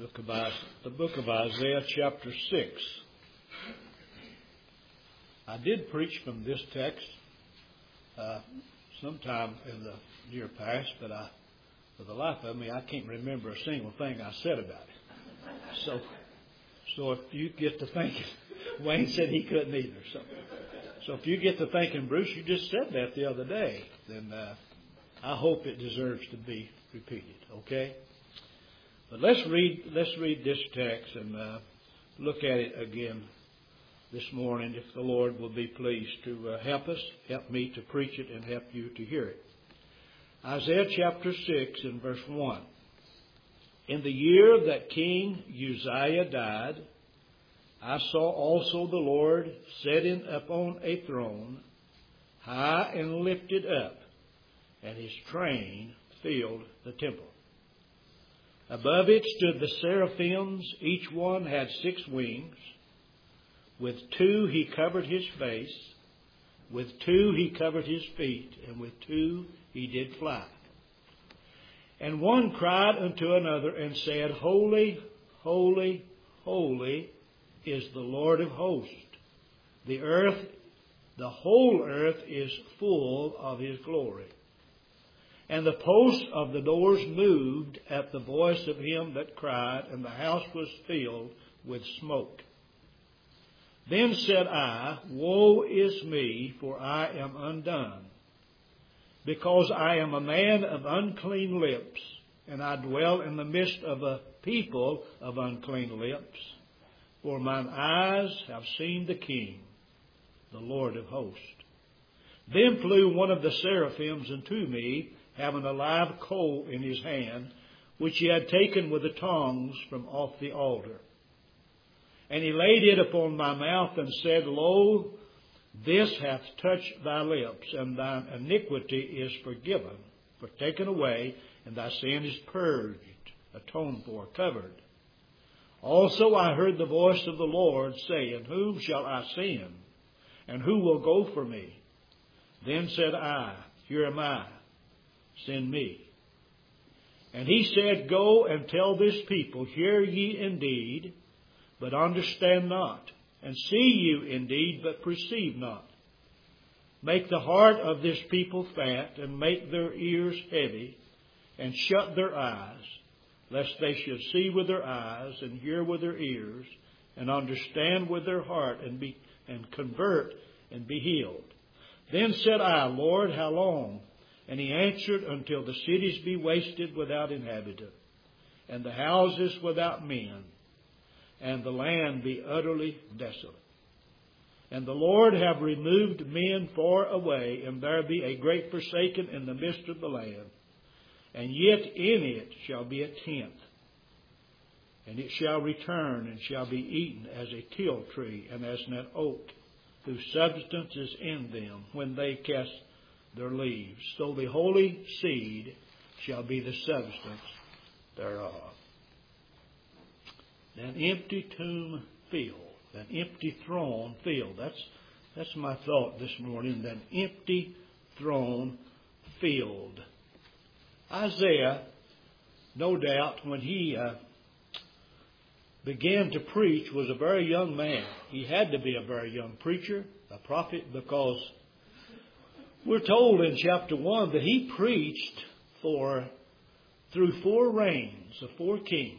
the book of Isaiah chapter 6. I did preach from this text sometime in the near past, but for the life of me, I can't remember a single thing I said about it. So if you get to thinking, Wayne said he couldn't either. So if you get to thinking, Bruce, you just said that the other day, then I hope it deserves to be repeated. Okay? But let's read this text and look at it again this morning, if the Lord will be pleased to help me to preach it and help you to hear it. Isaiah chapter 6 and verse 1. In the year that King Uzziah died, I saw also the Lord sitting upon a throne, high and lifted up, and his train filled the temple. Above it stood the seraphims, each one had 6 wings. With 2 he covered his face, with 2 he covered his feet, and with 2 he did fly. And one cried unto another and said, Holy, holy, holy is the Lord of hosts. The whole earth is full of his glory. And the posts of the doors moved at the voice of him that cried, and the house was filled with smoke. Then said I, Woe is me, for I am undone, because I am a man of unclean lips, and I dwell in the midst of a people of unclean lips. For mine eyes have seen the King, the Lord of hosts. Then flew one of the seraphims unto me, having a live coal in his hand, which he had taken with the tongs from off the altar. And he laid it upon my mouth and said, Lo, this hath touched thy lips, and thine iniquity is taken away, and thy sin is purged, atoned for, covered. Also I heard the voice of the Lord saying, Whom shall I send? And who will go for me? Then said I, Here am I, send me. And he said, Go and tell this people, Hear ye indeed, but understand not, and see you indeed, but perceive not. Make the heart of this people fat, and make their ears heavy, and shut their eyes, lest they should see with their eyes, and hear with their ears, and understand with their heart, and convert, and be healed. Then said I, Lord, how long? And he answered, Until the cities be wasted without inhabitant, and the houses without men, and the land be utterly desolate. And the Lord have removed men far away, and there be a great forsaken in the midst of the land. And yet in it shall be a tenth, and it shall return, and shall be eaten as a teil tree, and as an oak, whose substance is in them, when they cast their leaves. So the holy seed shall be the substance thereof. An empty tomb filled, an empty throne filled. That's my thought this morning. An empty throne filled. Isaiah, no doubt, when he began to preach, was a very young man. He had to be a very young preacher, a prophet, because we're told in chapter 1 that he preached through 4 reigns of 4 kings.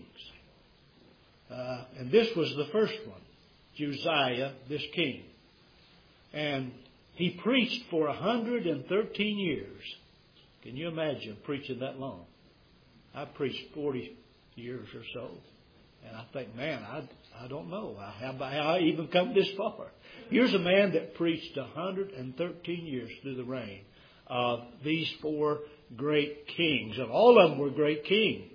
And this was the first one, Uzziah, this king. And he preached for 113 years. Can you imagine preaching that long? I preached 40 years or so. And I think, man, I don't know how I even come this far. Here's a man that preached 113 years through the reign of these 4 great kings. And all of them were great kings.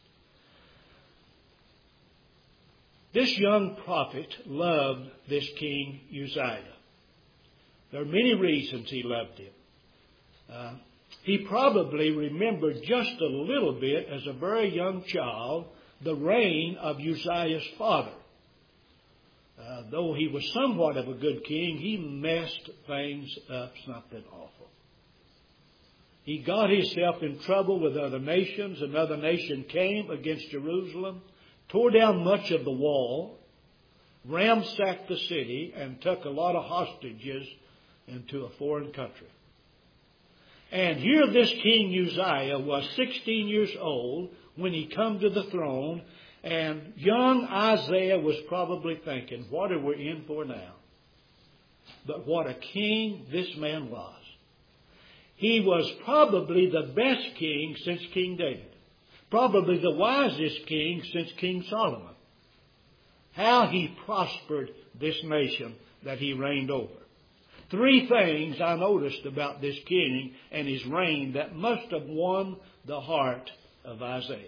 This young prophet loved this King Uzziah. There are many reasons he loved him. He probably remembered just a little bit as a very young child the reign of Uzziah's father. Though he was somewhat of a good king, he messed things up something awful. He got himself in trouble with other nations. Another nation came against Jerusalem tore down much of the wall, ransacked the city, and took a lot of hostages into a foreign country. And here this King Uzziah was 16 years old when he come to the throne, and young Isaiah was probably thinking, what are we in for now? But what a king this man was. He was probably the best king since King David. Probably the wisest king since King Solomon. How he prospered this nation that he reigned over. 3 things I noticed about this king and his reign that must have won the heart of Isaiah.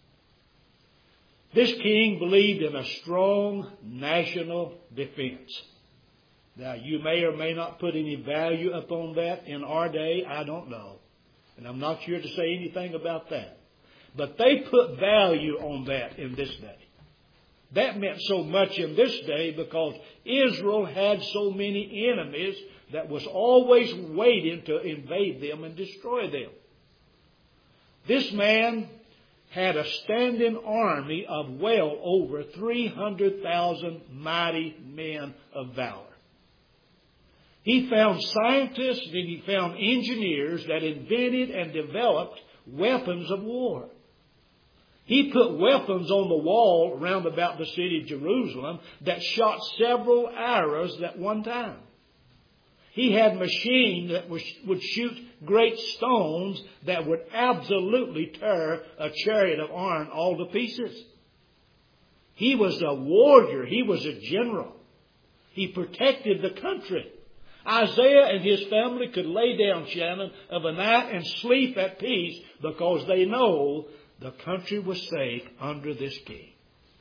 This king believed in a strong national defense. Now, you may or may not put any value upon that in our day. I don't know. And I'm not here to say anything about that. But they put value on that in this day. That meant so much in this day because Israel had so many enemies that was always waiting to invade them and destroy them. This man had a standing army of well over 300,000 mighty men of valor. He found scientists and he found engineers that invented and developed weapons of war. He put weapons on the wall round about the city of Jerusalem that shot several arrows at one time. He had machines that would shoot great stones that would absolutely tear a chariot of iron all to pieces. He was a warrior. He was a general. He protected the country. Isaiah and his family could lay down, Shannon, of a night and sleep at peace because they know the country was safe under this king.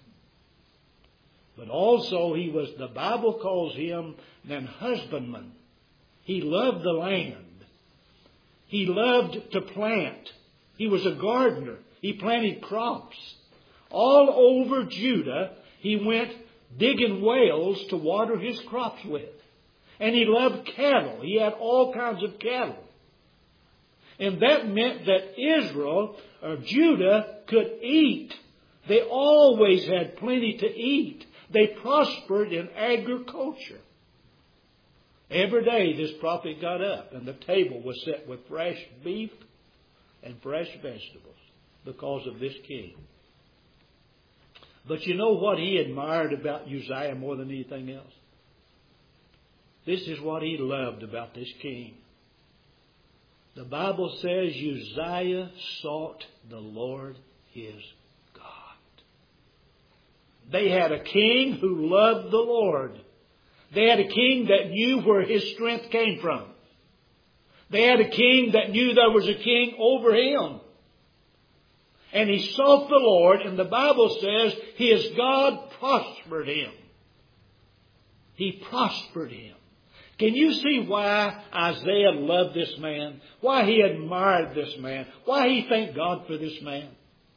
But also the Bible calls him an husbandman. He loved the land. He loved to plant. He was a gardener. He planted crops. All over Judah, he went digging wells to water his crops with. And he loved cattle. He had all kinds of cattle. And that meant that Israel, or Judah, could eat. They always had plenty to eat. They prospered in agriculture. Every day this prophet got up and the table was set with fresh beef and fresh vegetables because of this king. But you know what he admired about Uzziah more than anything else? This is what he loved about this king. The Bible says Uzziah sought the Lord his God. They had a king who loved the Lord. They had a king that knew where his strength came from. They had a king that knew there was a king over him. And he sought the Lord, and the Bible says his God prospered him. He prospered him. Can you see why Isaiah loved this man? Why he admired this man? Why he thanked God for this man?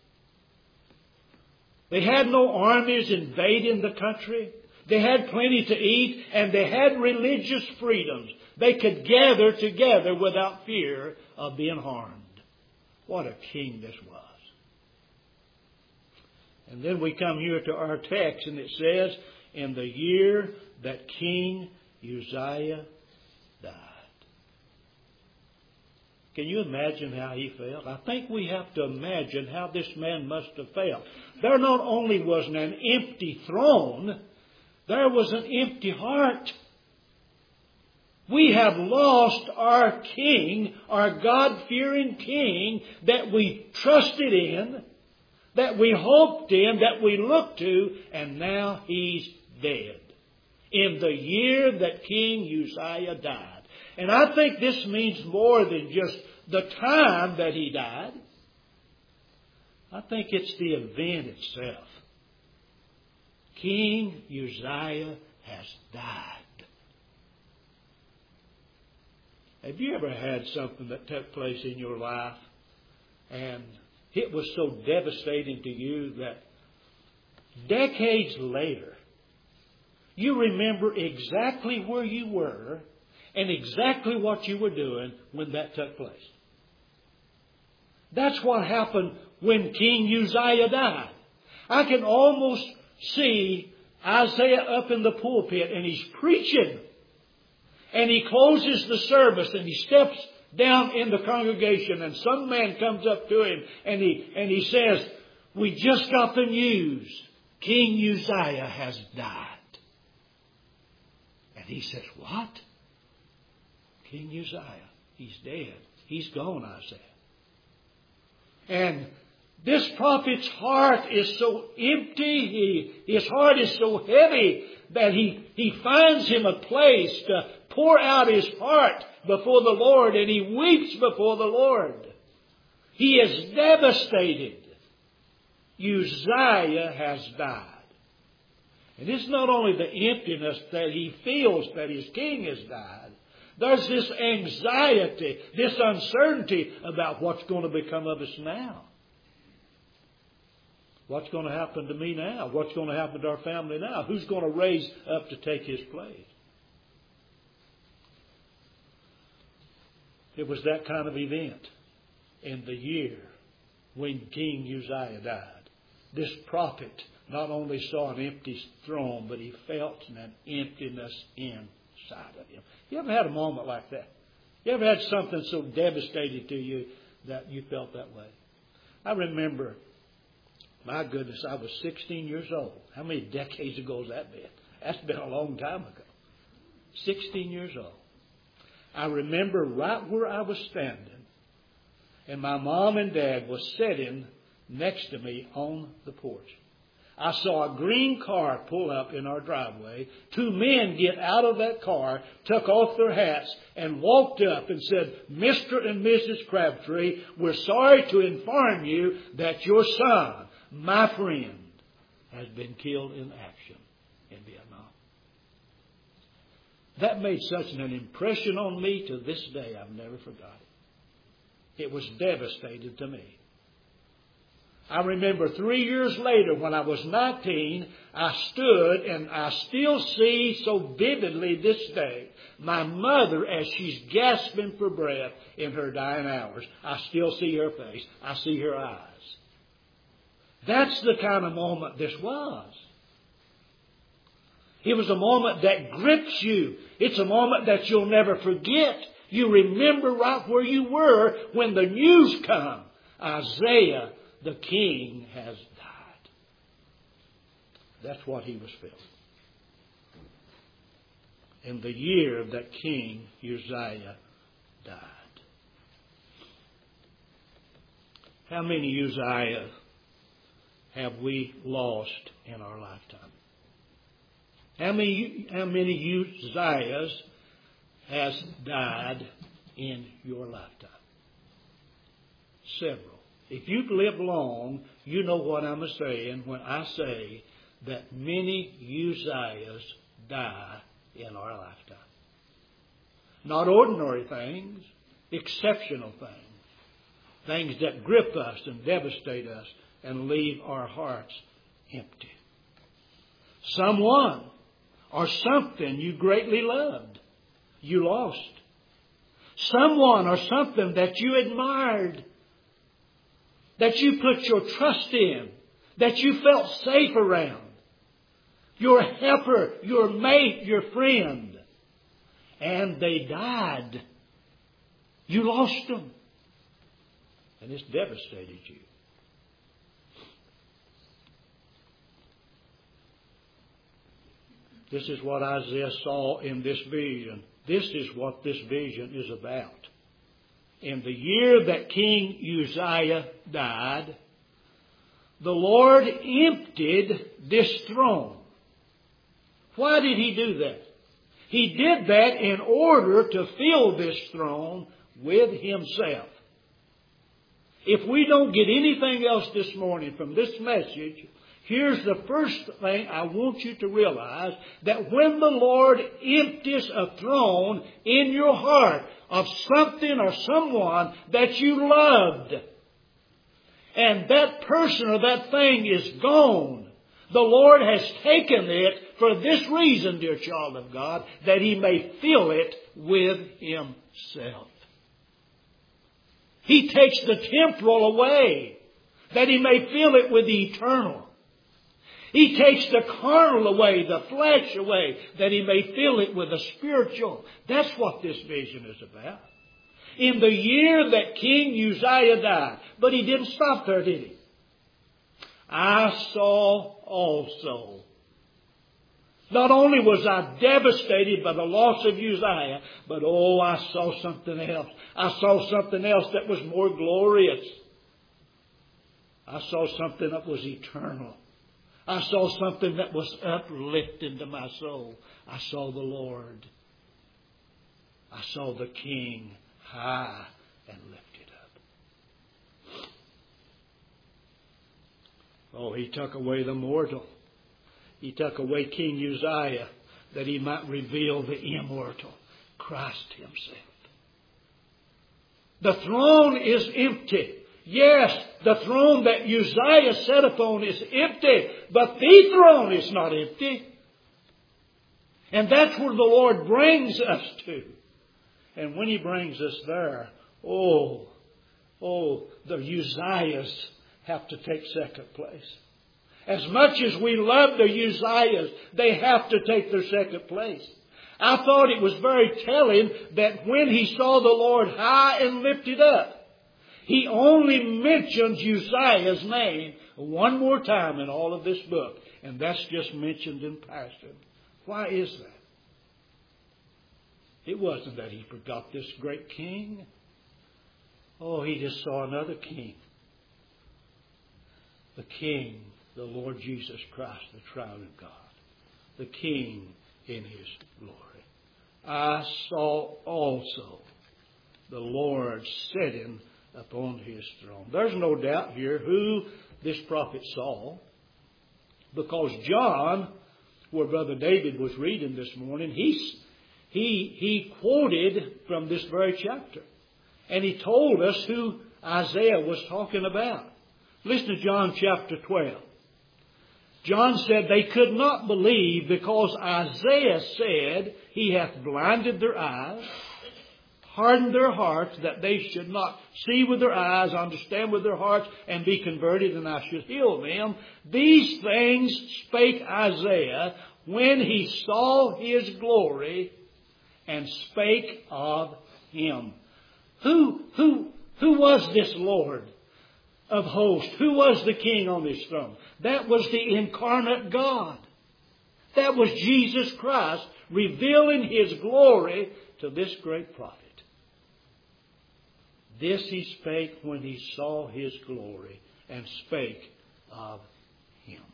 They had no armies invading the country. They had plenty to eat, and they had religious freedoms. They could gather together without fear of being harmed. What a king this was. And then we come here to our text, and it says, in the year that King Uzziah died. Can you imagine how he felt? I think we have to imagine how this man must have felt. There not only was an empty throne, there was an empty heart. We have lost our king, our God-fearing king that we trusted in, that we hoped in, that we looked to, and now he's dead. In the year that King Uzziah died. And I think this means more than just the time that he died. I think it's the event itself. King Uzziah has died. Have you ever had something that took place in your life and it was so devastating to you that decades later you remember exactly where you were and exactly what you were doing when that took place? That's what happened when King Uzziah died. I can almost see Isaiah up in the pulpit and he's preaching. And he closes the service and he steps down in the congregation and some man comes up to him and he says, "We just got the news. King Uzziah has died." And he says, "What? King Uzziah, he's dead. He's gone," Isaiah. And this prophet's heart is so empty, his heart is so heavy that he finds him a place to pour out his heart before the Lord, and he weeps before the Lord. He is devastated. Uzziah has died. And it's not only the emptiness that he feels that his king has died. There's this anxiety, this uncertainty about what's going to become of us now. What's going to happen to me now? What's going to happen to our family now? Who's going to raise up to take his place? It was that kind of event in the year when King Uzziah died. This prophet not only saw an empty throne, but he felt an emptiness inside of him. You ever had a moment like that? You ever had something so devastating to you that you felt that way? I remember, my goodness, I was 16 years old. How many decades ago has that been? That's been a long time ago. 16 years old. I remember right where I was standing, and my mom and dad was sitting next to me on the porch. I saw a green car pull up in our driveway. Two men get out of that car, took off their hats, and walked up and said, "Mr. and Mrs. Crabtree, we're sorry to inform you that your son, my friend, has been killed in action in Vietnam." That made such an impression on me to this day. I've never forgot it. It was devastating to me. I remember 3 years later when I was 19, I stood and I still see so vividly this day my mother as she's gasping for breath in her dying hours. I still see her face. I see her eyes. That's the kind of moment this was. It was a moment that grips you. It's a moment that you'll never forget. You remember right where you were when the news come. Isaiah, the king, has died. That's what he was feeling. In the year that King Uzziah died. How many Uzziah have we lost in our lifetime? How many Uzziahs has died in your lifetime? Several. If you've lived long, you know what I'm saying when I say that many Uzziahs die in our lifetime. Not ordinary things, exceptional things. Things that grip us and devastate us and leave our hearts empty. Someone or something you greatly loved, you lost. Someone or something that you admired, that you put your trust in, that you felt safe around. Your helper, your mate, your friend. And they died. You lost them. And it's devastated you. This is what Isaiah saw in this vision. This is what this vision is about. In the year that King Uzziah died, the Lord emptied this throne. Why did he do that? He did that in order to fill this throne with himself. If we don't get anything else this morning from this message, here's the first thing I want you to realize, that when the Lord empties a throne in your heart of something or someone that you loved, and that person or that thing is gone, the Lord has taken it for this reason, dear child of God, that He may fill it with Himself. He takes the temporal away, that He may fill it with the eternal. He takes the carnal away, the flesh away, that He may fill it with the spiritual. That's what this vision is about. In the year that King Uzziah died. But he didn't stop there, did he? I saw also. Not only was I devastated by the loss of Uzziah, but I saw something else. I saw something else that was more glorious. I saw something that was eternal. I saw something that was uplifting to my soul. I saw the Lord. I saw the King high and lifted up. Oh, He took away the mortal. He took away King Uzziah that He might reveal the immortal, Christ Himself. The throne is empty. Yes, the throne that Uzziah sat upon is empty, but the throne is not empty. And that's where the Lord brings us to. And when He brings us there, the Uzziahs have to take second place. As much as we love the Uzziahs, they have to take their second place. I thought it was very telling that when he saw the Lord high and lifted up, He only mentions Uzziah's name one more time in all of this book. And that's just mentioned in passing. Why is that? It wasn't that he forgot this great king. He just saw another king. The King, the Lord Jesus Christ, the triune God. The King in His glory. I saw also the Lord sitting upon His throne. There's no doubt here who this prophet saw. Because John, where Brother David was reading this morning, he quoted from this very chapter. And he told us who Isaiah was talking about. Listen to John chapter 12. John said they could not believe because Isaiah said, He hath blinded their eyes, hardened their hearts, that they should not see with their eyes, understand with their hearts, and be converted, and I should heal them. These things spake Isaiah when he saw His glory and spake of Him. Who was this Lord of hosts? Who was the King on His throne? That was the incarnate God. That was Jesus Christ revealing His glory to this great prophet. This He spake when He saw His glory and spake of Him.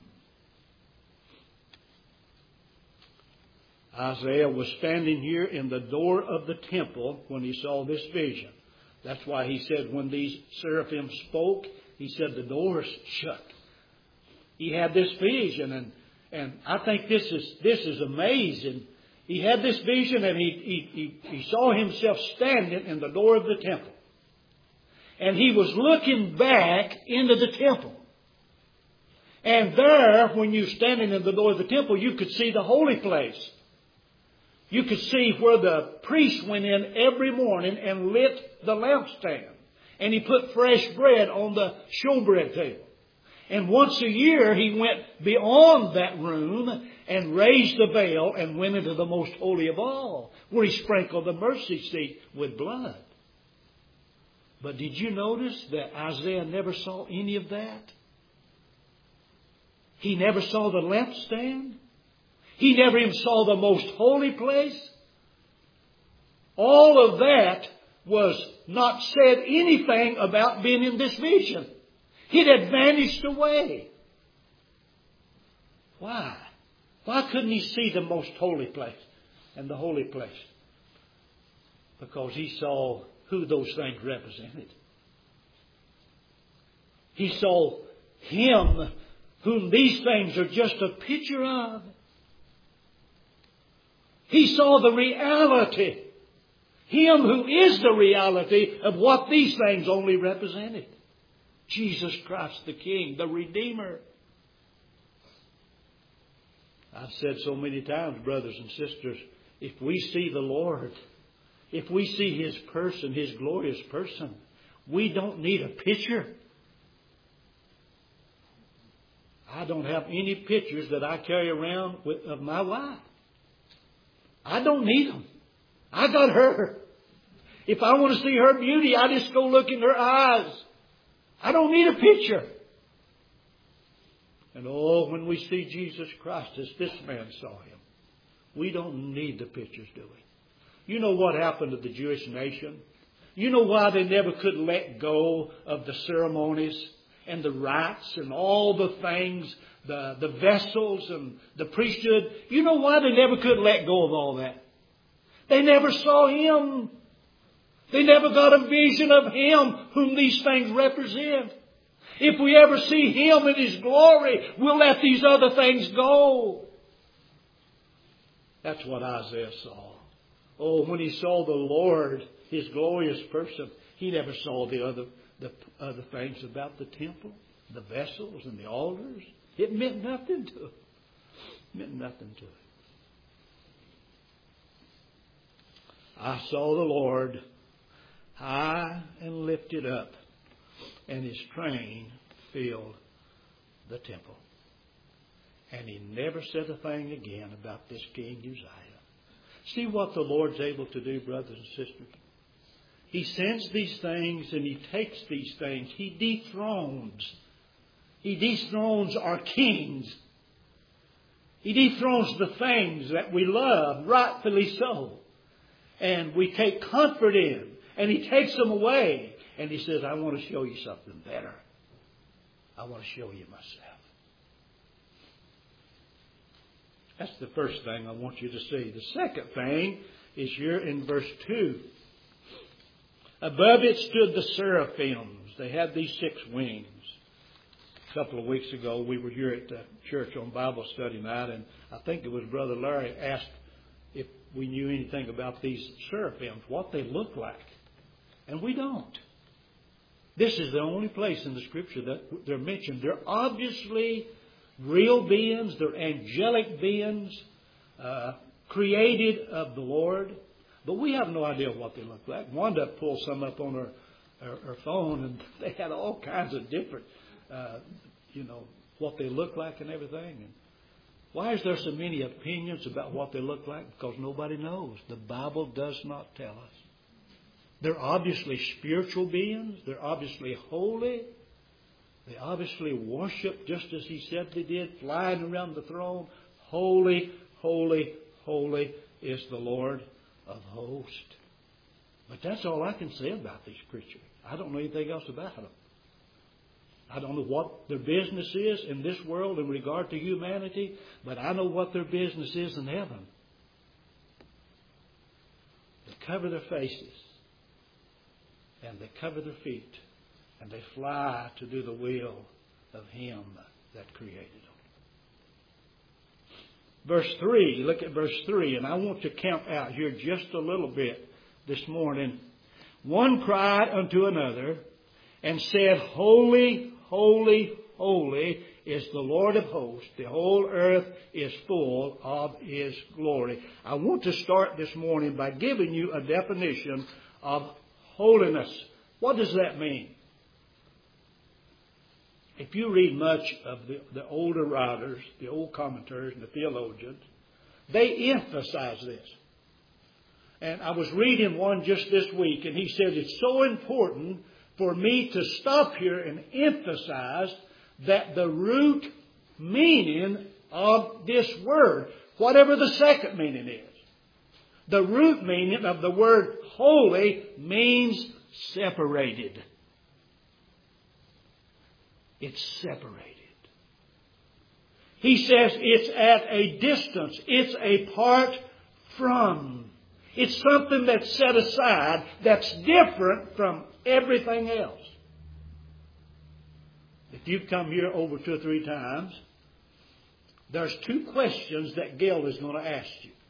Isaiah was standing here in the door of the temple when he saw this vision. That's why he said when these seraphim spoke, he said the doors shut. He had this vision, and I think this is amazing. He had this vision, and he saw himself standing in the door of the temple. And he was looking back into the temple. And there, when you're standing in the door of the temple, you could see the holy place. You could see where the priest went in every morning and lit the lampstand. And he put fresh bread on the showbread table. And once a year he went beyond that room and raised the veil and went into the most holy of all, where he sprinkled the mercy seat with blood. But did you notice that Isaiah never saw any of that? He never saw the lampstand. He never even saw the most holy place. All of that was not said anything about being in this vision. It had vanished away. Why? Why couldn't he see the most holy place and the holy place? Because he saw who those things represented. He saw Him whom these things are just a picture of. He saw the reality. Him who is the reality of what these things only represented. Jesus Christ the King, the Redeemer. I've said so many times, brothers and sisters, if we see the Lord, if we see His person, His glorious person, we don't need a picture. I don't have any pictures that I carry around of my wife. I don't need them. I got her. If I want to see her beauty, I just go look in her eyes. I don't need a picture. And when we see Jesus Christ as this man saw Him, we don't need the pictures, do we? You know what happened to the Jewish nation? You know why they never could let go of the ceremonies and the rites and all the things, the vessels and the priesthood? You know why they never could let go of all that? They never saw Him. They never got a vision of Him whom these things represent. If we ever see Him in His glory, we'll let these other things go. That's what Isaiah saw. Oh, when he saw the Lord, His glorious person, he never saw the other things about the temple, the vessels and the altars. It meant nothing to him. It meant nothing to him. I saw the Lord high and lifted up, and His train filled the temple. And He never said a thing again about this King Uzziah. See what the Lord's able to do, brothers and sisters. He sends these things and He takes these things. He dethrones. He dethrones our kings. He dethrones the things that we love, rightfully so. And we take comfort in. And He takes them away. And He says, I want to show you something better. I want to show you myself. That's the first thing I want you to see. The second thing is here in verse 2. Above it stood the seraphims. They had these 6 wings. A couple of weeks ago, we were here at the church on Bible study night, and I think it was Brother Larry asked if we knew anything about these seraphims, what they look like. And we don't. This is the only place in the Scripture that they're mentioned. They're obviously real beings. They're angelic beings created of the Lord. But we have no idea what they look like. Wanda pulled some up on her phone, and they had all kinds of different, what they look like and everything. And why is there so many opinions about what they look like? Because nobody knows. The Bible does not tell us. They're obviously spiritual beings. They're obviously holy. They obviously worship just as He said they did, flying around the throne. Holy, holy, holy is the Lord of hosts. But that's all I can say about these creatures. I don't know anything else about them. I don't know what their business is in this world in regard to humanity, but I know what their business is in heaven. They cover their faces, and they cover their feet, and they fly to do the will of Him that created them. Verse 3, look at verse 3, and I want to camp out here just a little bit this morning. One cried unto another and said, Holy, holy, holy is the Lord of hosts. The whole earth is full of His glory. I want to start this morning by giving you a definition of holiness. What does that mean? If you read much of the older writers, the old commentators and the theologians, they emphasize this. And I was reading one just this week, and he said it's so important for me to stop here and emphasize that the root meaning of this word, whatever the second meaning is, the root meaning of the word holy means separated. It's separated. He says it's at a distance. It's apart from. It's something that's set aside that's different from everything else. If you've come here over 2 or 3 times, there's 2 questions that Gail is going to ask you.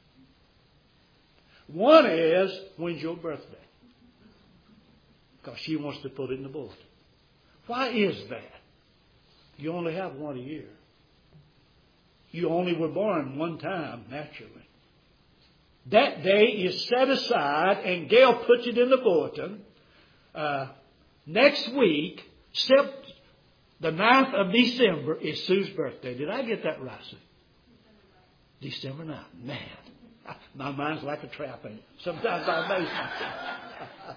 One is, when's your birthday? Because she wants to put it in the bulletin. Why is that? You only have one a year. You only were born one time, naturally. That day is set aside, and Gail puts it in the bulletin. Next week, The 9th of December is Sue's birthday. Did I get that right, Sue? December 9th. Man, my mind's like a trap, and sometimes I amaze myself.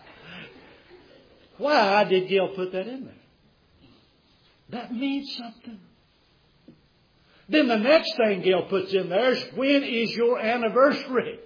Why did Gail put that in there? That means something. Then the next thing Gail puts in there is, when is your anniversary?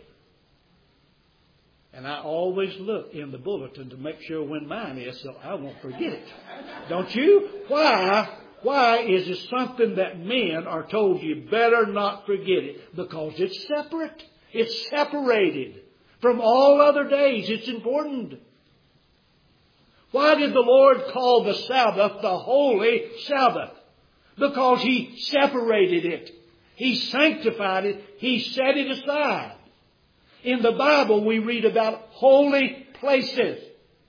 And I always look in the bulletin to make sure when mine is, so I won't forget it. Don't you? Why is it something that men are told you better not forget it? Because it's separate. It's separated from all other days. It's important. Why did the Lord call the Sabbath the Holy Sabbath? Because He separated it. He sanctified it. He set it aside. In the Bible, we read about holy places.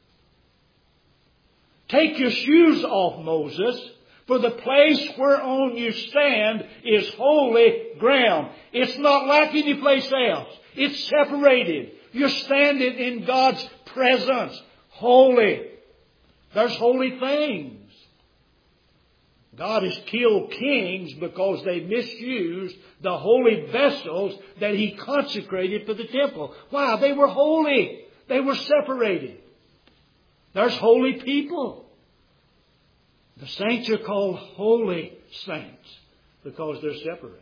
Take your shoes off, Moses, for the place whereon you stand is holy ground. It's not like any place else. It's separated. You're standing in God's presence. Holy. There's holy things. God has killed kings because they misused the holy vessels that He consecrated for the temple. Why? They were holy. They were separated. There's holy people. The saints are called holy saints because they're separated.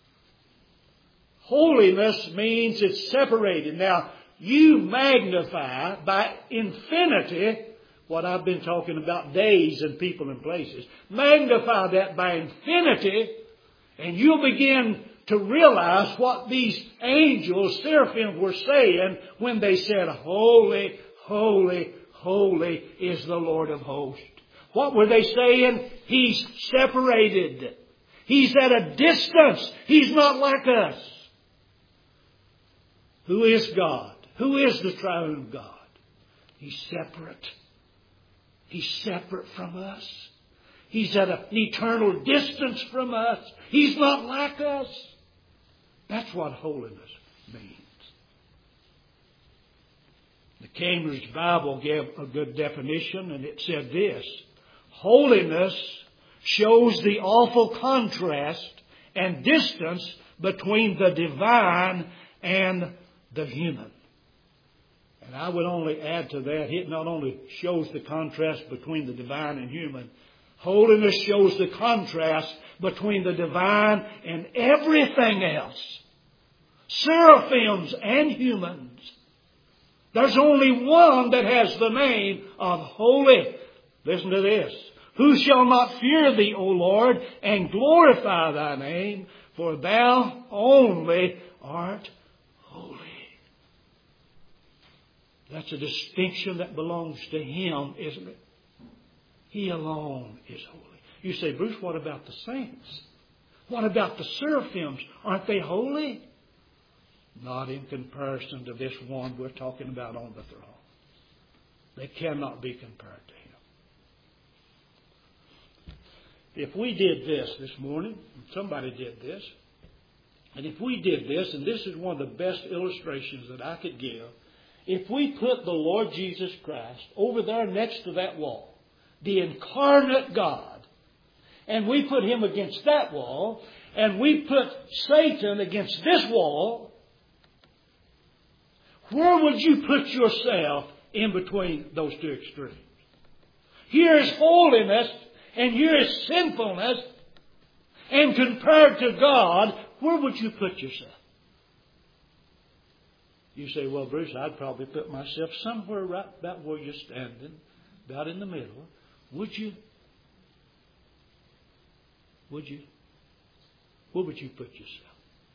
Holiness means it's separated. Now, you magnify by infinity what I've been talking about, days and people and places. Magnify that by infinity, and you'll begin to realize what these angels, seraphim, were saying when they said, Holy, holy, holy is the Lord of hosts. What were they saying? He's separated. He's at a distance. He's not like us. Who is God? Who is the triune God? He's separate. He's separate from us. He's at an eternal distance from us. He's not like us. That's what holiness means. The Cambridge Bible gave a good definition, and it said this: holiness shows the awful contrast and distance between the divine and the human. And I would only add to that, it not only shows the contrast between the divine and human, holiness shows the contrast between the divine and everything else. Seraphims and humans. There's only one that has the name of holy. Listen to this. Who shall not fear Thee, O Lord, and glorify Thy name, for Thou only art holy. That's a distinction that belongs to Him, isn't it? He alone is holy. You say, Bruce, what about the saints? What about the seraphims? Aren't they holy? Not in comparison to this one we're talking about on the throne. They cannot be compared to Him. If we did this morning, somebody did this, and if we did this, and this is one of the best illustrations that I could give, if we put the Lord Jesus Christ over there next to that wall, the incarnate God, and we put Him against that wall, and we put Satan against this wall, where would you put yourself in between those two extremes? Here is holiness, and here is sinfulness, and compared to God, where would you put yourself? You say, well, Bruce, I'd probably put myself somewhere right about where you're standing, about in the middle. Would you? Would you? Where would you put yourself?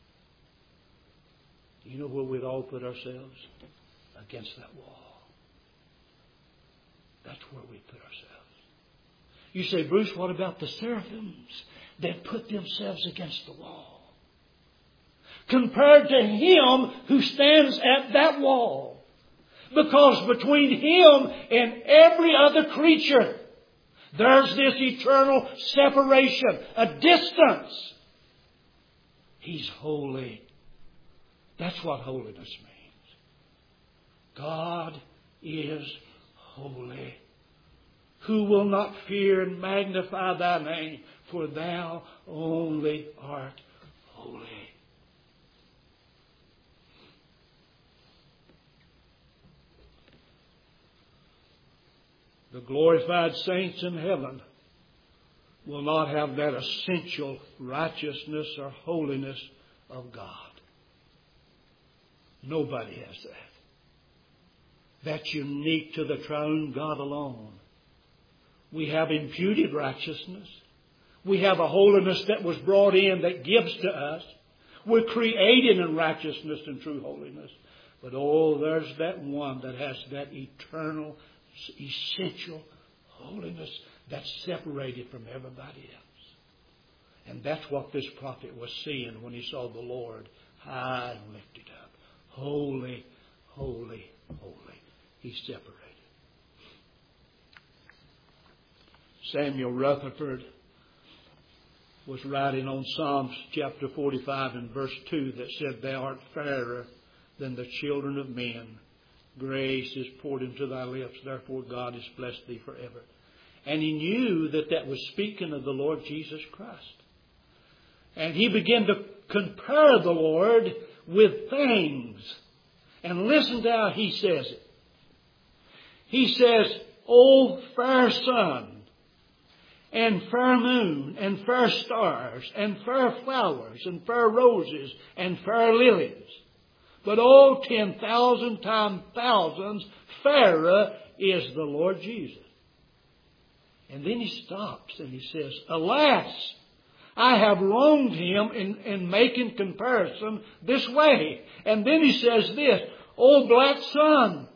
Do you know where we'd all put ourselves? Against that wall. That's where we put ourselves. You say, Bruce, what about the seraphims that put themselves against the wall? Compared to Him who stands at that wall. Because between Him and every other creature, there's this eternal separation, a distance. He's holy. That's what holiness means. God is holy. who will not fear and magnify thy name, for thou only art holy. The glorified saints in heaven will not have that essential righteousness or holiness of God. Nobody has that. That's unique to the triune God alone. We have imputed righteousness. We have a holiness that was brought in that gives to us. We're created in righteousness and true holiness. But there's that one that has that eternal, essential holiness that's separated from everybody else. And that's what this prophet was seeing when he saw the Lord high and lifted up. Holy, holy, holy. He's separated. Samuel Rutherford was writing on Psalms chapter 45 and verse 2 that said, Thou art fairer than the children of men. Grace is poured into thy lips. Therefore God has blessed thee forever. And he knew that was speaking of the Lord Jesus Christ. And he began to compare the Lord with things. And listen to how he says it. He says, O fair sun, and fair moon, and fair stars, and fair flowers, and fair roses, and fair lilies. But 10,000 times thousands fairer is the Lord Jesus. And then he stops and he says, Alas, I have wronged him in making comparison this way. And then he says this, O black sun,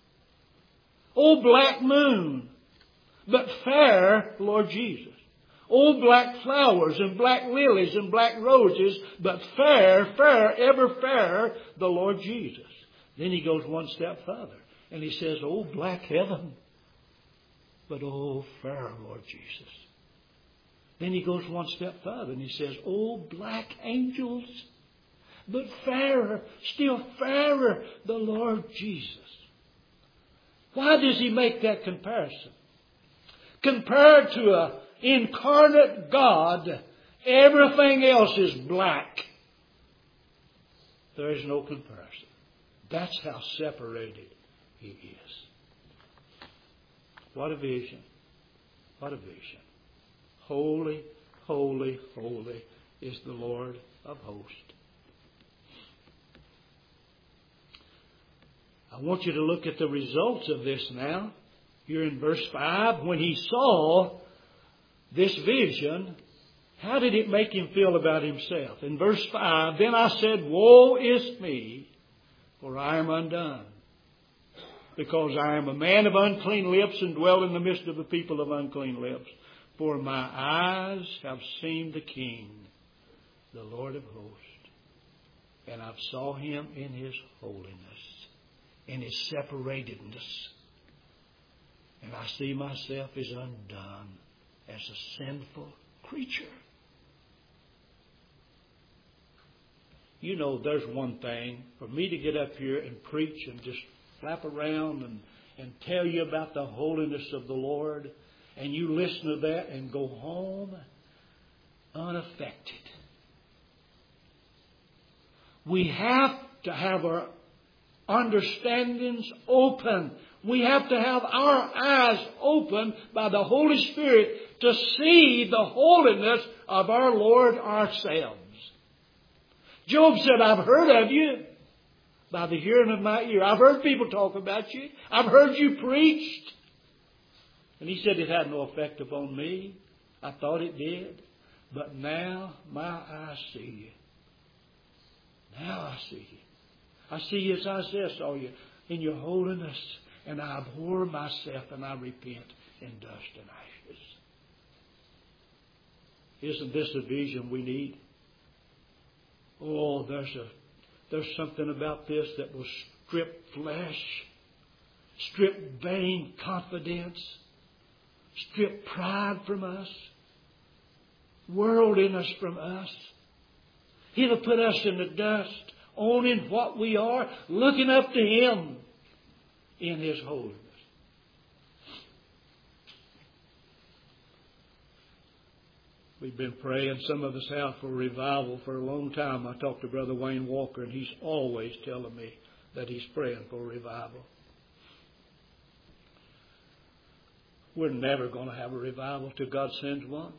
O black moon, but fair, Lord Jesus. O black flowers and black lilies and black roses, but fair, ever fair, the Lord Jesus. Then he goes one step further and he says, O black heaven, but fair, Lord Jesus. Then he goes one step further and he says, O black angels, but fairer, still fairer, the Lord Jesus. Why does he make that comparison? Compared to an incarnate God, everything else is black. There is no comparison. That's how separated he is. What a vision. What a vision. Holy, holy, holy is the Lord of hosts. I want you to look at the results of this now. Here in verse 5, when he saw this vision, how did it make him feel about himself? In verse 5, Then I said, Woe is me, for I am undone, because I am a man of unclean lips and dwell in the midst of a people of unclean lips. For my eyes have seen the King, the Lord of hosts, and I've saw him in his holiness, in his separatedness. And I see myself as undone, as a sinful creature. You know, there's one thing, for me to get up here and preach and just flap around and tell you about the holiness of the Lord, and you listen to that and go home unaffected. We have to have our understandings open. We have to have our eyes open by the Holy Spirit to see the holiness of our Lord ourselves. Job said, I've heard of you by the hearing of my ear. I've heard people talk about you. I've heard you preached. And he said it had no effect upon me. I thought it did. But now my eyes see you. Now I see you. I see you as Isaiah saw you in your holiness. And I abhor myself and I repent in dust and ashes. Isn't this a vision we need? Oh, there's something about this that will strip flesh, strip vain confidence, strip pride from us, worldliness from us. It'll put us in the dust, owning what we are, looking up to Him in His holiness. We've been praying, some of us have, for revival for a long time. I talked to Brother Wayne Walker, and he's always telling me that he's praying for revival. We're never going to have a revival till God sends one.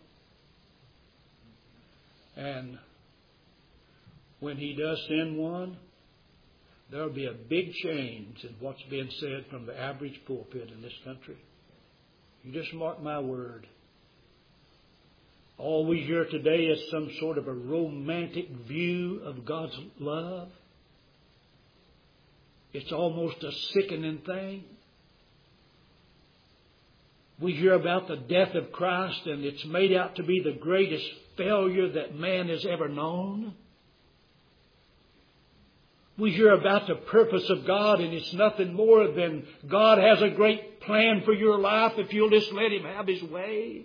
And when He does send one, there'll be a big change in what's being said from the average pulpit in this country. You just mark my word. All we hear today is some sort of a romantic view of God's love. It's almost a sickening thing. We hear about the death of Christ, and it's made out to be the greatest failure that man has ever known. We hear about the purpose of God, and it's nothing more than God has a great plan for your life if you'll just let Him have His way.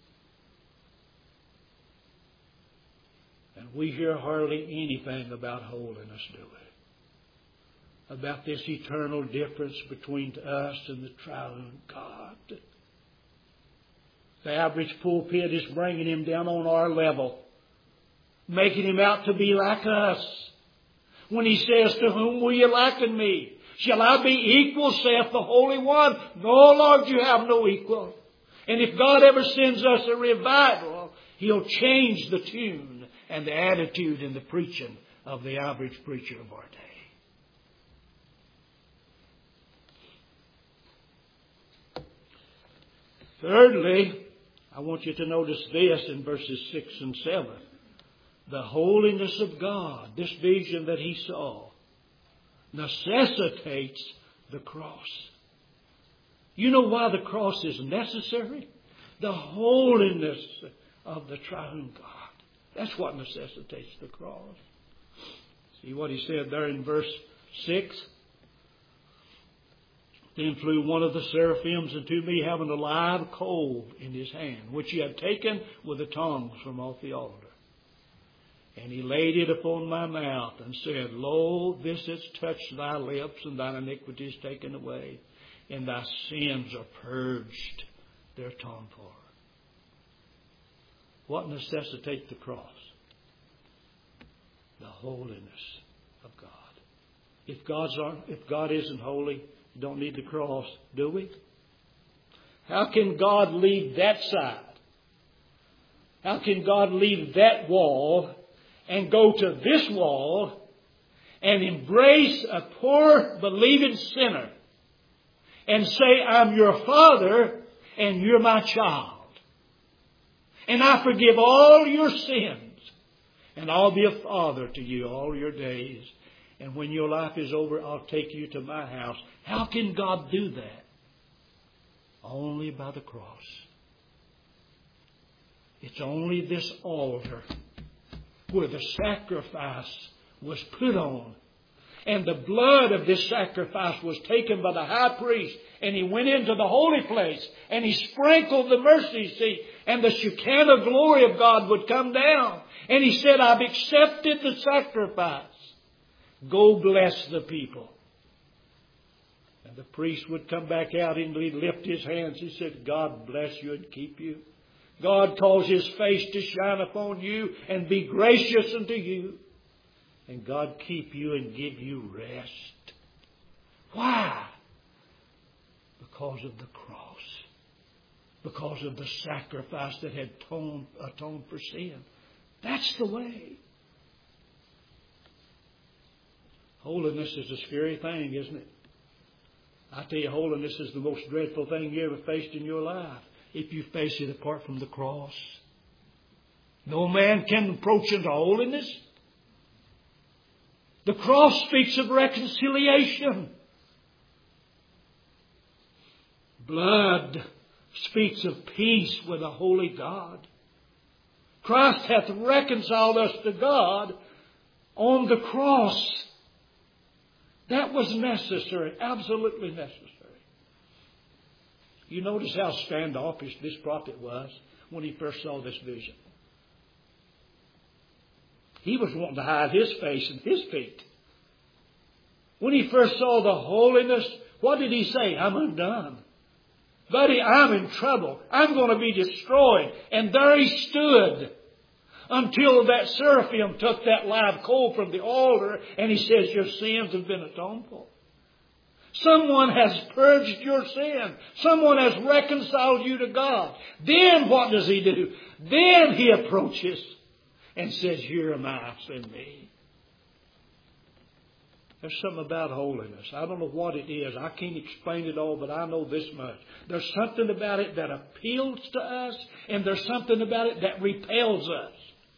And we hear hardly anything about holiness, do we? About this eternal difference between us and the triune God. The average pulpit is bringing Him down on our level, making Him out to be like us. When He says, "To whom will you liken me? Shall I be equal, saith the Holy One? No, Lord, you have no equal." And if God ever sends us a revival, He'll change the tune and the attitude and the preaching of the average preacher of our day. Thirdly, I want you to notice this in verses 6 and 7. The holiness of God, this vision that he saw, necessitates the cross. You know why the cross is necessary? The holiness of the triune God. That's what necessitates the cross. See what he said there in verse 6? Then flew one of the seraphims unto me, having a live coal in his hand, which he had taken with the tongs from off the altar. And he laid it upon my mouth and said, Lo, this has touched thy lips, and thine iniquity is taken away, and thy sins are purged, they're atoned for. What necessitates the cross? The holiness of God. If God isn't holy, you don't need the cross, do we? How can God leave that side? How can God leave that wall and go to this wall and embrace a poor believing sinner and say, I'm your father and you're my child, and I forgive all your sins, and I'll be a father to you all your days, and when your life is over, I'll take you to my house? How can God do that? Only by the cross. It's only this altar where the sacrifice was put on. And the blood of this sacrifice was taken by the high priest. And he went into the holy place. And he sprinkled the mercy seat. And the Shekinah glory of God would come down. And he said, I've accepted the sacrifice. Go bless the people. And the priest would come back out and he'd lift his hands. He said, God bless you and keep you. God cause His face to shine upon you and be gracious unto you. And God keep you and give you rest. Why? Because of the cross. Because of the sacrifice that had atoned for sin. That's the way. Holiness is a scary thing, isn't it? I tell you, holiness is the most dreadful thing you ever faced in your life. If you face it apart from the cross. No man can approach into holiness. The cross speaks of reconciliation. Blood speaks of peace with a holy God. Christ hath reconciled us to God on the cross. That was necessary, absolutely necessary. You notice how standoffish this prophet was when he first saw this vision. He was wanting to hide his face and his feet. When he first saw the holiness, what did he say? I'm undone. Buddy, I'm in trouble. I'm going to be destroyed. And there he stood until that seraphim took that live coal from the altar and he says, your sins have been atoned for. Someone has purged your sin. Someone has reconciled you to God. Then what does he do? Then he approaches and says, here am I, send me. There's something about holiness. I don't know what it is. I can't explain it all, but I know this much. There's something about it that appeals to us, and there's something about it that repels us.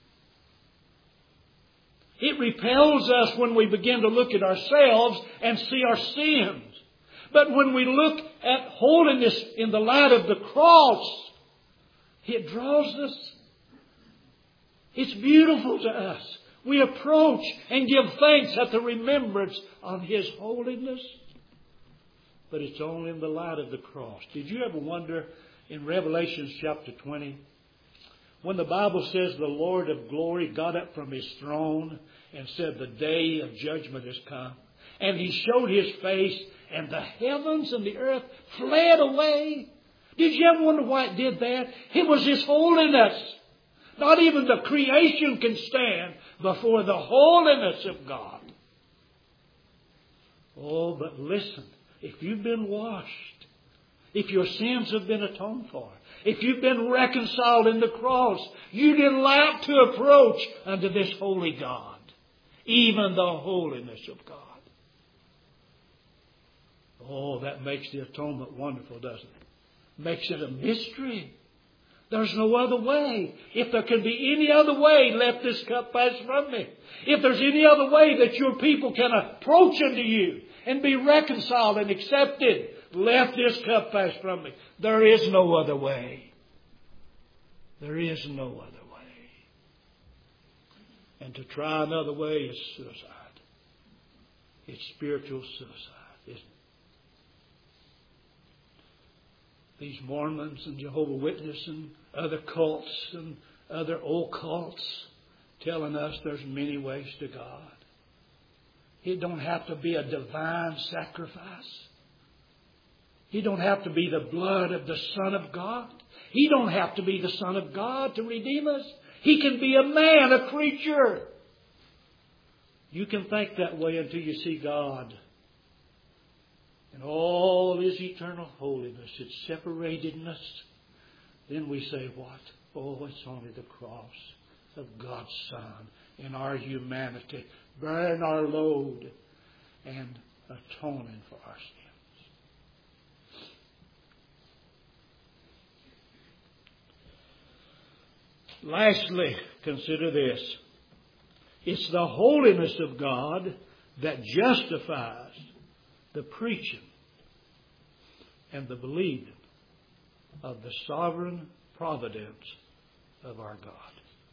It repels us when we begin to look at ourselves and see our sins. But when we look at holiness in the light of the cross, it draws us. It's beautiful to us. We approach and give thanks at the remembrance of His holiness. But it's only in the light of the cross. Did you ever wonder in Revelation chapter 20, when the Bible says the Lord of glory got up from His throne and said the day of judgment has come. And He showed His face and the heavens and the earth fled away. Did you ever wonder why it did that? It was His holiness. Not even the creation can stand before the holiness of God. Oh, but listen, if you've been washed, if your sins have been atoned for, if you've been reconciled in the cross, you delight to approach unto this holy God, even the holiness of God. Oh, that makes the atonement wonderful, doesn't it? Makes it a mystery. There's no other way. If there can be any other way, let this cup pass from me. If there's any other way that your people can approach unto you and be reconciled and accepted, let this cup pass from me. There is no other way. There is no other way. And to try another way is suicide. It's spiritual suicide, isn't it? These Mormons and Jehovah's Witnesses and other cults and other occults telling us there's many ways to God. It don't have to be a divine sacrifice. He don't have to be the blood of the Son of God. He don't have to be the Son of God to redeem us. He can be a man, a creature. You can think that way until you see God. And all His eternal holiness, its separatedness. Then we say what? Oh, it's only the cross of God's Son in our humanity, bearing our load and atoning for our sins. Lastly, consider this. It's the holiness of God that justifies the preaching and the believing of the sovereign providence of our God.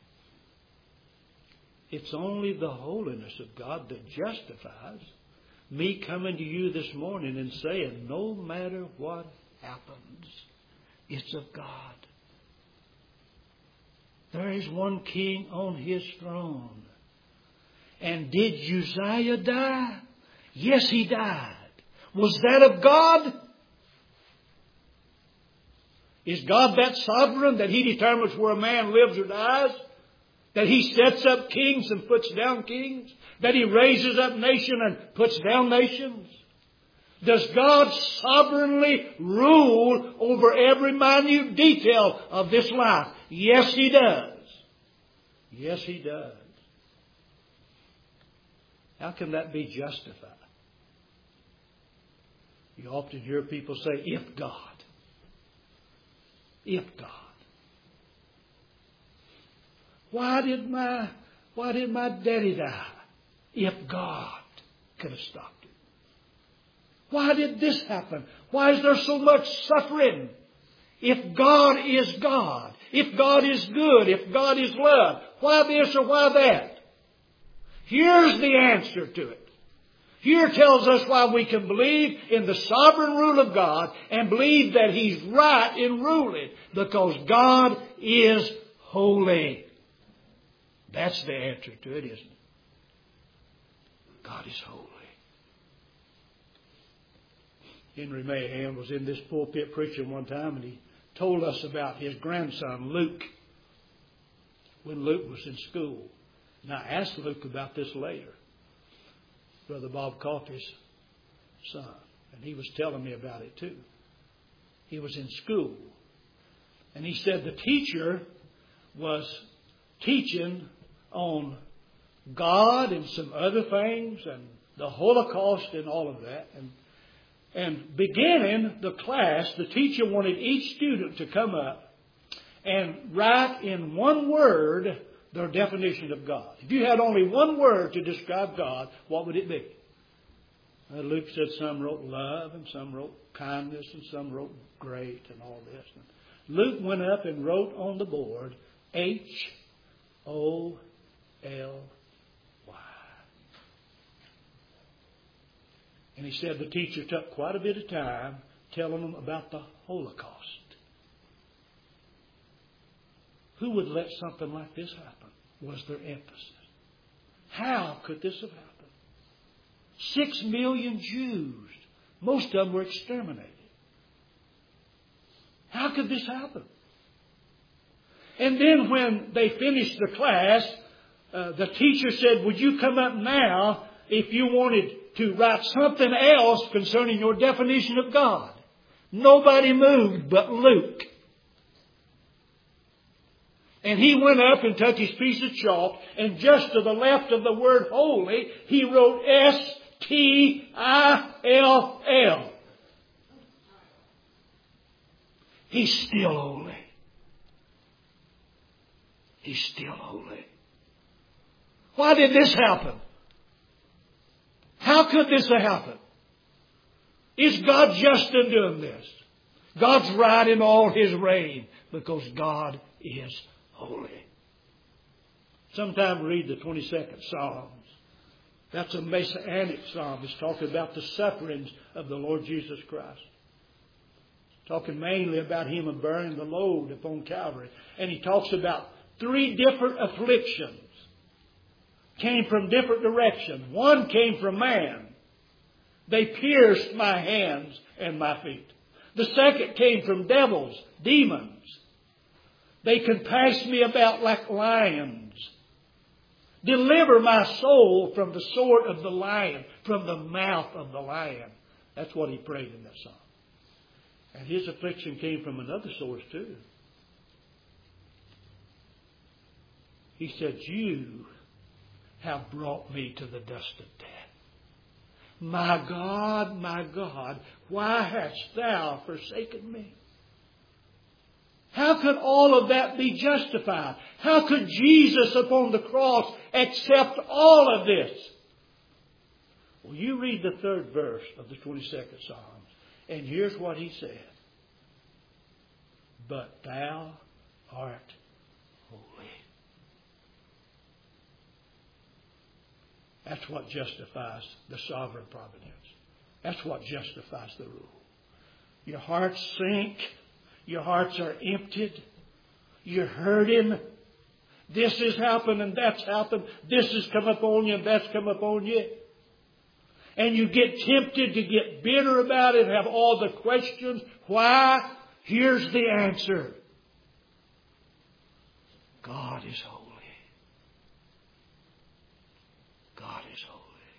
It's only the holiness of God that justifies me coming to you this morning and saying, no matter what happens, it's of God. There is one king on His throne. And did Uzziah die? Yes, he died. Was that of God? Is God that sovereign that He determines where a man lives or dies? That He sets up kings and puts down kings? That He raises up nation and puts down nations? Does God sovereignly rule over every minute detail of this life? Yes, He does. Yes, He does. How can that be justified? You often hear people say, if God. If God. Why did my daddy die? If God could have stopped it. Why did this happen? Why is there so much suffering? If God is God. If God is good. If God is love. Why this or why that? Here's the answer to it. Here tells us why we can believe in the sovereign rule of God and believe that He's right in ruling. Because God is holy. That's the answer to it, isn't it? God is holy. Henry Mahan was in this pulpit preaching one time, and he told us about his grandson, Luke, when Luke was in school. And I asked Luke about this later, Brother Bob Coffey's son. And he was telling me about it too. He was in school. And he said the teacher was teaching on God and some other things and the Holocaust and all of that. And beginning the class, the teacher wanted each student to come up and write in one word their definition of God. If you had only one word to describe God, what would it be? Luke said some wrote love and some wrote kindness and some wrote great and all this. Luke went up and wrote on the board H-O-L-Y. And he said the teacher took quite a bit of time telling them about the Holocaust. Who would let something like this happen? Was their emphasis. How could this have happened? 6 million Jews. Most of them were exterminated. How could this happen? And then when they finished the class, the teacher said, would you come up now if you wanted to write something else concerning your definition of God? Nobody moved but Luke. And he went up and took his piece of chalk, and just to the left of the word holy, he wrote S-T-I-L-L. He's still holy. He's still holy. Why did this happen? How could this have happened? Is God just in doing this? God's right in all His reign because God is holy. Sometime read the 22nd Psalms. That's a messianic psalm. It's talking about the sufferings of the Lord Jesus Christ. Talking mainly about Him bearing the load upon Calvary. And he talks about 3 different afflictions. Came from different directions. One came from man. They pierced my hands and my feet. The second came from devils, demons. They compassed me about like lions. Deliver my soul from the sword of the lion, from the mouth of the lion. That's what he prayed in that psalm. And his affliction came from another source too. He said, you have brought me to the dust of death. My God, why hast thou forsaken me? How could all of that be justified? How could Jesus upon the cross accept all of this? Well, you read the 3rd verse of the 22nd Psalms, and here's what he said. But thou art holy. That's what justifies the sovereign providence. That's what justifies the rule. Your hearts sink. Your hearts are emptied. You're hurting. This has happened and that's happened. This has come upon you and that's come upon you. And you get tempted to get bitter about it, have all the questions. Why? Here's the answer. God is holy. God is holy.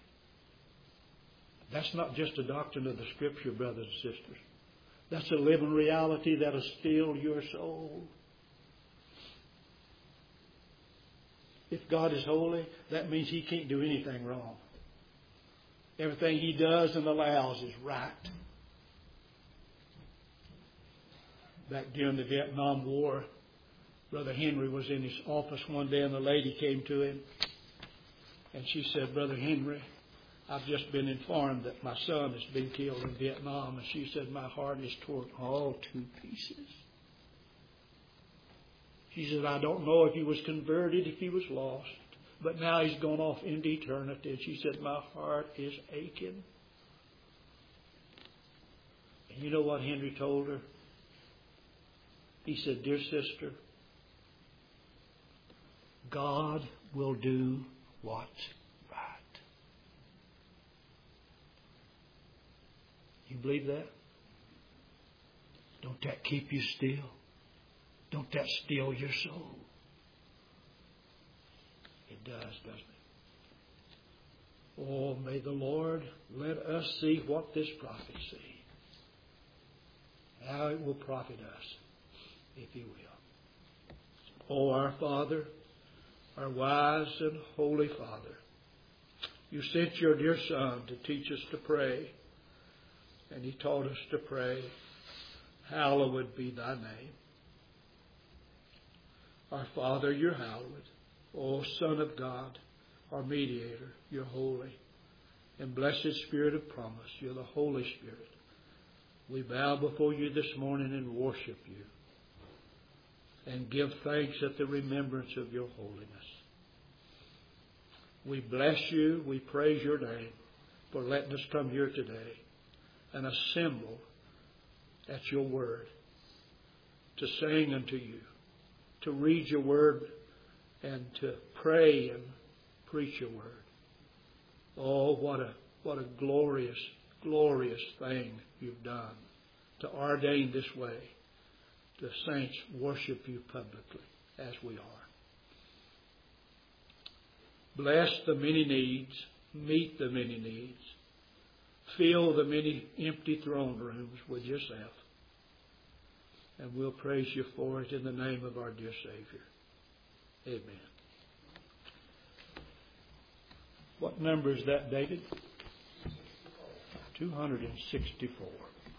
That's not just a doctrine of the Scripture, brothers and sisters. That's a living reality that'll steal your soul. If God is holy, that means He can't do anything wrong. Everything He does and allows is right. Back during the Vietnam War, Brother Henry was in his office one day and a lady came to him. And she said, Brother Henry, I've just been informed that my son has been killed in Vietnam. And she said, my heart is torn all to pieces. She said, I don't know if he was converted, if he was lost. But now he's gone off into eternity. And she said, my heart is aching. And you know what Henry told her? He said, dear sister, God will do what's right. You believe that? Don't that keep you still? Don't that still your soul? It does, doesn't it? Oh, may the Lord let us see what this prophet sees. How it will profit us, if He will. Oh, our Father, our wise and holy Father, You sent Your dear Son to teach us to pray, and He taught us to pray, hallowed be Thy name. Our Father, You're hallowed. O Son of God, our mediator, You're holy. And blessed Spirit of promise, You're the Holy Spirit. We bow before You this morning and worship You and give thanks at the remembrance of Your holiness. We bless You, we praise Your name for letting us come here today and assemble at Your word, to sing unto You, to read Your word, and to pray and preach Your word. Oh, what a glorious, glorious thing You've done to ordain this way. The saints worship You publicly as we are. Bless the many needs, meet the many needs, fill the many empty throne rooms with Yourself. And we'll praise You for it in the name of our dear Savior. Amen. What number is that, David? 264.